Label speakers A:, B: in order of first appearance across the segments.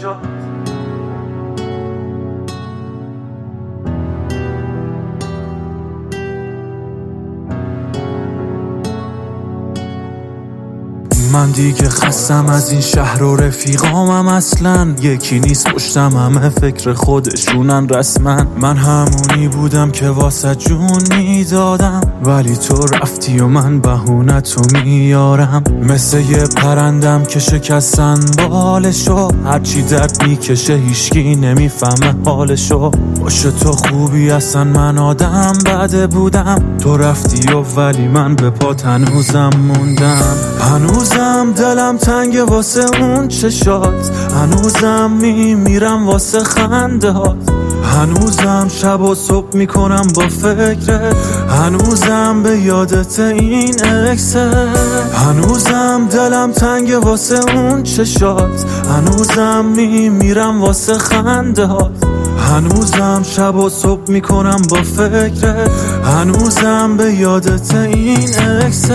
A: چشات. من دیگه خستم از این شهر و رفیقامم اصلا یکی نیست، پشتم همه فکر خودشونن رسما. من همونی بودم که واسه جون میدادم، ولی تو رفتی و من بهونتو میارم. مثل یه پرندم که شکستن بالشو، هرچی درد میکشه هیچکی نمیفهمه حالشو. باشه تو خوبی اصلا من آدم بده بودم، تو رفتی و ولی من به پات هنوزم موندم. هنوزم دلم تنگه واسه اون چشات، هنوزم میمیرم واسه خنده هات. هنوزم شب و صبح میکنم با فکرت، هنوزم به یادت این اکست. هنوزم دلم تنگه واسه اون چشات، هنوزم میمیرم واسه خنده هات. هنوزم شب و صبح میکنم با فکرت، هنوزم به یادت این اکست.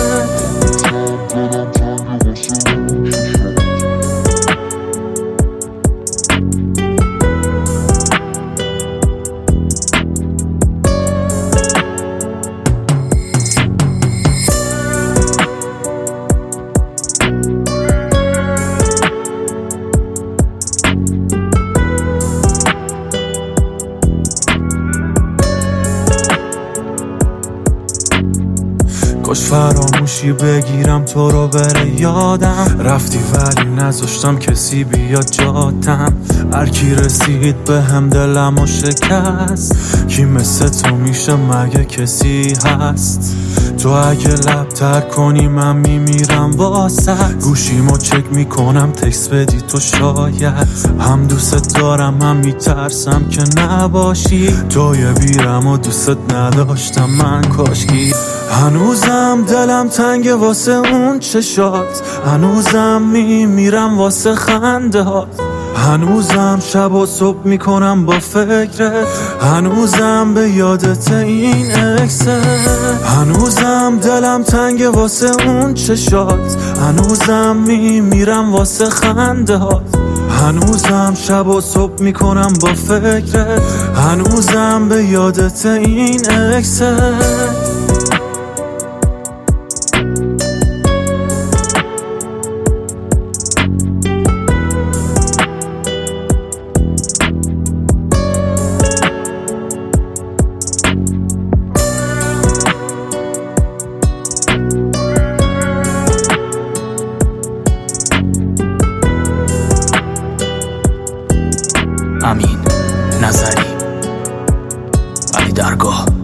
A: کاش فراموشی بگیرم تو رو بره یادم، رفتی ولی نذاشتم کسی بیاد جاتم. هرکی رسید به هم دلمو شکست، کی مثل تو میشه مگه کسی هست؟ تو اگه لب تر کنی من میمیرم واسط، گوشیمو چک میکنم تکس بدی تو شاید. هم دوست دارم هم میترسم که نباشی، توی بیرم و دوست نداشتم من کاشکی. هنوزم دلم تنگه واسه اون چشات، هنوزم میمیرم واسه خنده هات. هنوزم شب و صبح میکنم با فکرت، هنوزم به یادت این اکست. هنوزم دلم تنگه واسه اون چشات، هنوزم میمیرم واسه خنده هات. هنوزم شب و صبح میکنم با فکرت، هنوزم به یادت این اکست.
B: امین نظری، علی درگاه.